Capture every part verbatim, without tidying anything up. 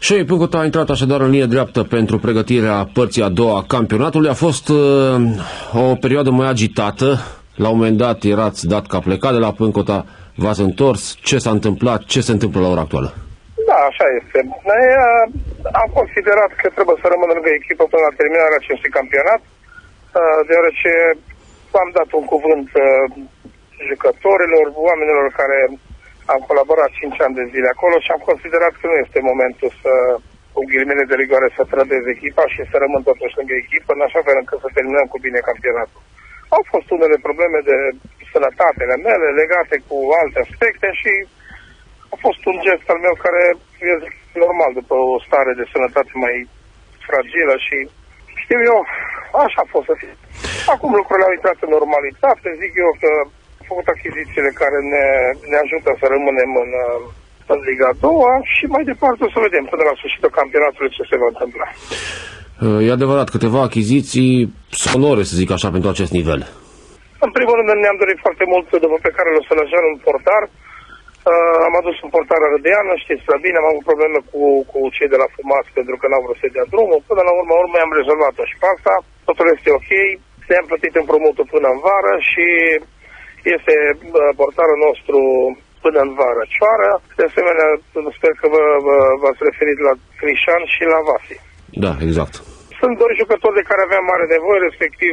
S H E I Pâncota a intrat așadar în linie dreaptă pentru pregătirea părții a doua a campionatului. A fost uh, o perioadă mai agitată. La un moment dat erați dat ca plecat de la Pâncota, v-ați întors. Ce s-a întâmplat? Ce se întâmplă la ora actuală? Da, așa este. Noi uh, am considerat că trebuie să rămân lângă echipă până la terminarea acestui campionat, uh, deoarece am dat un cuvânt uh, jucătorilor, oamenilor care am colaborat cinci ani de zile acolo și am considerat că nu este momentul să, cu ghilimele de rigoare, să trădez echipa și să rămân totuși lângă echipă, în așa fel încât să terminăm cu bine campionatul. Au fost unele probleme de sănătate ale mele legate cu alte aspecte și a fost un gest al meu care e normal după o stare de sănătate mai fragilă și știu eu, așa a fost să fie. Acum lucrurile au intrat în normalitate, zic eu că am făcut achizițiile care ne, ne ajută să rămânem în, în Liga a doua și mai departe o să vedem până la sfârșitul campionatului ce se va întâmpla. E adevărat, câteva achiziții sonore, să zic așa, pentru acest nivel. În primul rând ne-am dorit foarte mult, după pe care l-o Sălăjan, un portar. Uh, am adus un portar arădean, știți prea bine, am avut probleme cu, cu cei de la Fumați pentru că n-au vrut să dea drumul. Până la urmă, urmă am rezolvat-o și pe asta, totul este ok. Ne-am plătit împrumutul până în vară și este uh, portarul nostru până în vară. Cioară, de asemenea, sper că vă, vă, v-ați referit la Crișan și la Vasi. Da, exact. Sunt doi jucători de care aveam mare nevoie, respectiv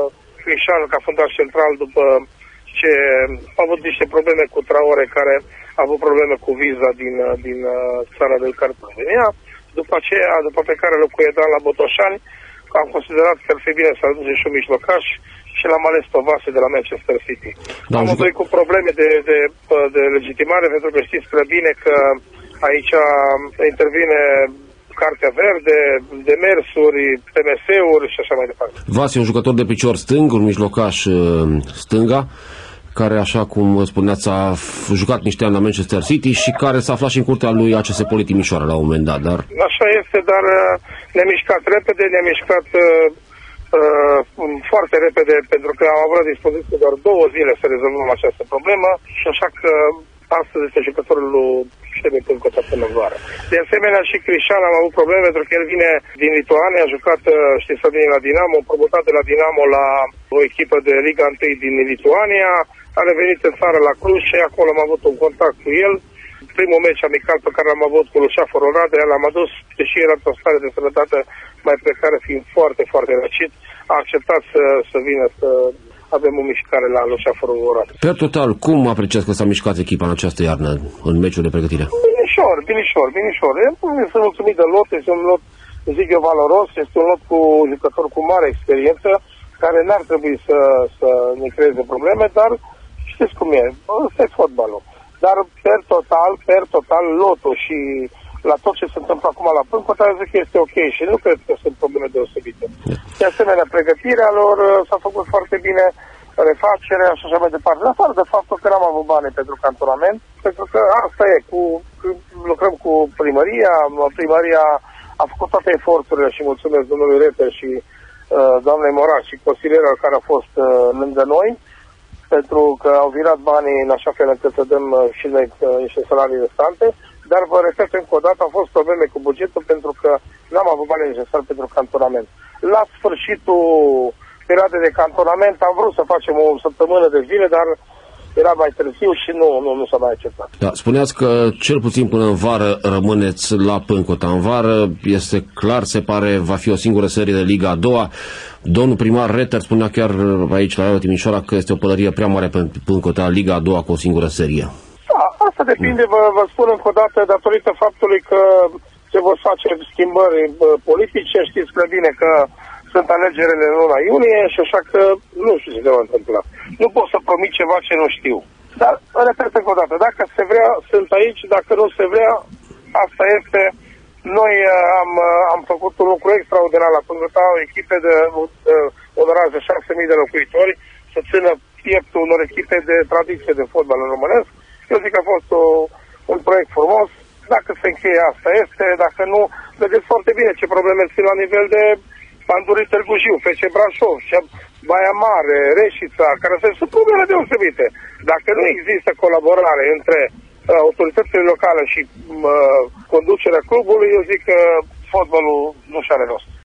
Crișan ca fundaș central, după ce a avut niște probleme cu Traore, care a avut probleme cu viza din, din țara de care provenia. După aceea, după pe care locuie Dan la Botoșani, am considerat că ar fi bine să aduce și un mijlocaș și l-am ales pe Vase de la Manchester City. Da, am avut cu probleme de, de, de legitimare, pentru că știți prea bine că aici intervine Cartea Verde, demersuri, T M S-uri și așa mai departe. Vase e un jucător de picior stâng, un mijlocaș stânga, care, așa cum spuneați, a jucat niște ani la Manchester City și care s-a aflat și în curtea lui A C S Poli Timișoara la un moment dat. Dar... Așa este, dar ne-a mișcat repede, ne-a mișcat uh, uh, foarte repede, pentru că am avut la dispoziție doar două zile să rezolvăm această problemă și așa că astăzi este jucătorul lui S H E I Pâncota până în vară. De asemenea, și Crișan am avut probleme, pentru că el vine din Lituania, a jucat, știți să vine la Dinamo, promutat de la Dinamo la o echipă de Liga unu din Lituania, a revenit în țară la Cluj și acolo am avut un contact cu el. Primul meci amical pe care l-am avut cu Luceafărul Oradea, l-am adus, deși era într-o stare de sănătate mai precară, fiind foarte, foarte răcit, a acceptat să, să vină să avem o mișcare la Luceafărul Oradea. Per total, cum apreciați că s-a mișcat echipa în această iarnă, în meciul de pregătire? Binișor, binișor, binișor. Sunt mulțumit de lot, este un lot, zic eu, valoros, este un lot cu jucători cu mare experiență, care n-ar trebui să, să ne creeze probleme, dar știți cum e, ăsta e fotbalul. Dar per total, per total, lotul și la tot ce se întâmplă acum la Pâncota, zic că este ok și nu cred că sunt probleme deosebite. De asemenea, pregătirea lor s-a făcut foarte bine, refacerea și așa mai departe. Dar afară de faptul că n-am avut bani pentru cantonament, pentru că asta e, cu, lucrăm cu primăria, primăria a făcut toate eforturile și mulțumesc domnului Reper și uh, doamnei Moraș și consilierilor care au fost uh, lângă noi, pentru că au virat banii în așa fel încât să dăm uh, și noi uh, niște salarii restante, dar vă repet încă o dată, au fost probleme cu bugetul pentru că n-am avut bani necesari pentru cantonament. La sfârșitul perioadei de cantonament am vrut să facem o săptămână de zile, dar era mai târziu și nu, nu, nu s-a mai acceptat. Da, spuneați că cel puțin până în vară rămâneți la Pâncota. În vară este clar, se pare, va fi o singură serie de Liga a doua. Domnul primar Reter spunea chiar aici la Radio Timișoara că este o pălărie prea mare pentru Pâncota, Liga a doua cu o singură serie. Da, asta depinde, vă, vă spun încă o dată, datorită faptului că se vor face schimbări politice, știți prea bine că sunt alegerile în luna iunie și așa că nu știu ce se va întâmpla. Nu pot să promit ceva ce nu știu. Dar, repet încă o dată, dacă se vrea, sunt aici, dacă nu se vrea, asta este. Noi am, am făcut un lucru extraordinar la Pâncota, o echipă de, de onorați de șase mii de locuitori, să țină pieptul unor echipe de tradiție de fotbal în românesc. Eu zic că a fost o, un proiect frumos. Dacă se încheie, asta este. Dacă nu, vedeți foarte bine ce probleme sunt la nivel de Pandurii Târgu Jiu, F C Brașov, Baia Mare, Reșița, care sunt probleme deosebite. Dacă nu există colaborare între autoritățile locale și uh, conducerea clubului, eu zic că fotbalul nu și are rost.